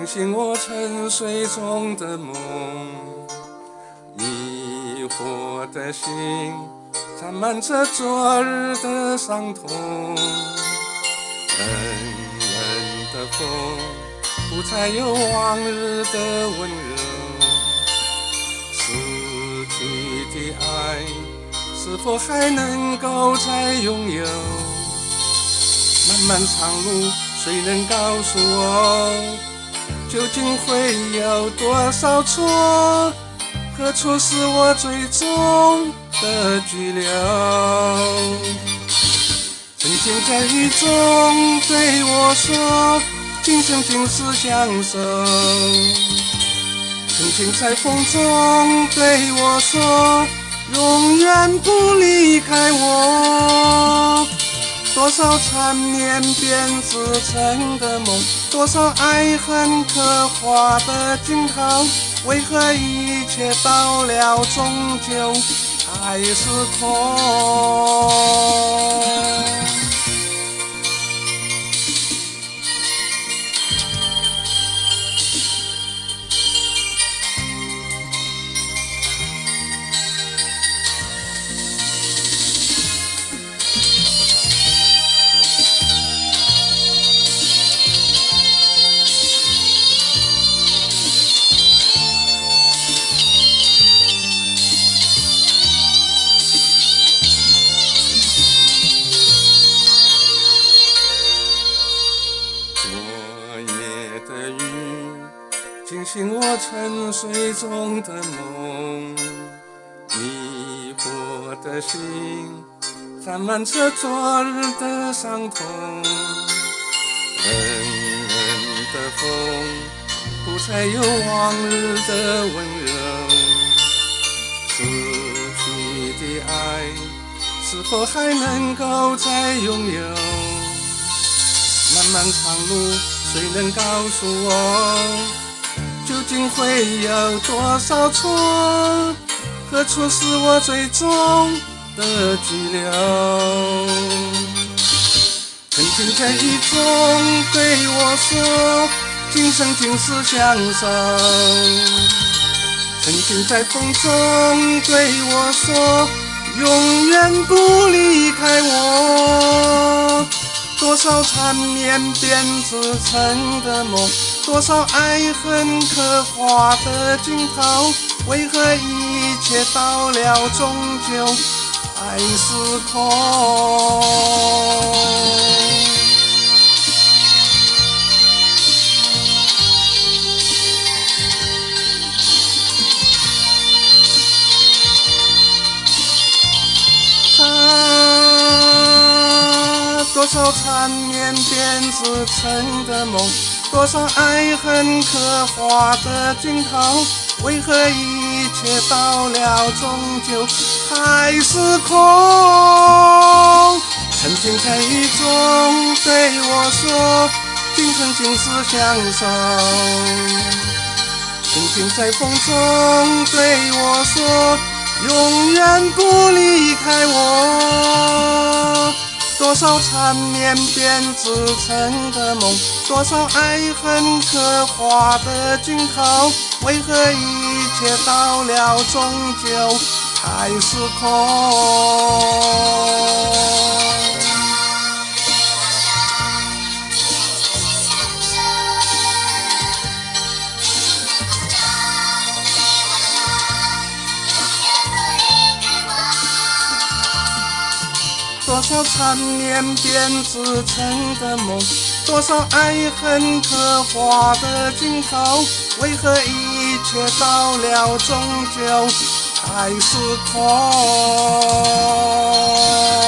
惊醒我沉睡中的梦，迷惑的心沾满着昨日的伤痛，冷冷的风不再有往日的温柔，失去的爱是否还能够再拥有？漫漫长路，谁能告诉我，究竟会有多少错？何处是我最终的居留？曾经在雨中对我说，今生今世相守。曾经在风中对我说，永远不离开我。多少缠绵编织成的梦，多少爱恨刻画的镜头，为何一切到了终究还是空？惊醒我沉睡中的梦，迷惑的心沾满着昨日的伤痛，冷冷的风不再有往日的温柔，失去的爱是否还能够再拥有？漫漫长路，谁能告诉我，究竟会有多少错？何处是我最终的居留？曾经在雨中对我说，今生今世相守。曾经在风中对我说，永远不离开我。多少缠绵编织成的梦，多少爱恨刻画的镜头，为何一切到了终究还是空？多少缠绵编织成的梦，多少爱恨刻画的镜头，为何一切到了终究还是空？曾经在雨中对我说，今生今世相守。曾经在风中对我说，永远不离开我。多少缠绵编织成的梦，多少爱恨刻画的镜头，为何一切到了终究还是空？多少缠绵编织成的梦，多少爱恨刻画的镜头，为何一切到了终究还是空？